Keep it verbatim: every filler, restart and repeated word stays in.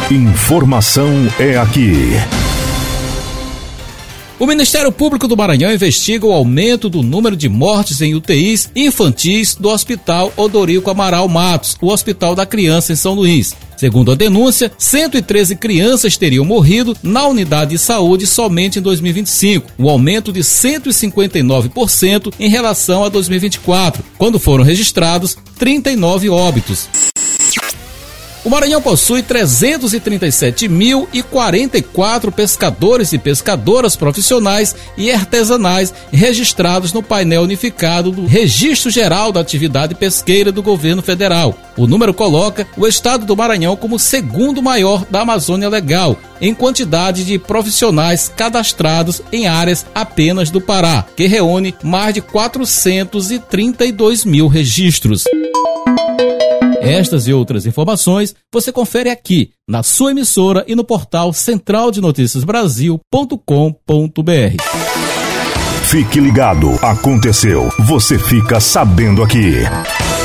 Informação é aqui. O Ministério Público do Maranhão investiga o aumento do número de mortes em U T Is infantis do Hospital Odorico Amaral Matos, o Hospital da Criança em São Luís. Segundo a denúncia, cento e treze crianças teriam morrido na unidade de saúde somente em dois mil e vinte e cinco, um aumento de cento e cinquenta e nove por cento em relação a dois mil e vinte e quatro, quando foram registrados trinta e nove óbitos. O Maranhão possui trezentos e trinta e sete mil e quarenta e quatro pescadores e pescadoras profissionais e artesanais registrados no painel unificado do Registro Geral da Atividade Pesqueira do Governo Federal. O número coloca o estado do Maranhão como o segundo maior da Amazônia Legal, em quantidade de profissionais cadastrados em áreas apenas do Pará, que reúne mais de quatrocentos e trinta e dois mil registros. Estas e outras informações você confere aqui na sua emissora e no portal central de notícias brasil ponto com ponto br. Fique ligado, aconteceu, você fica sabendo aqui.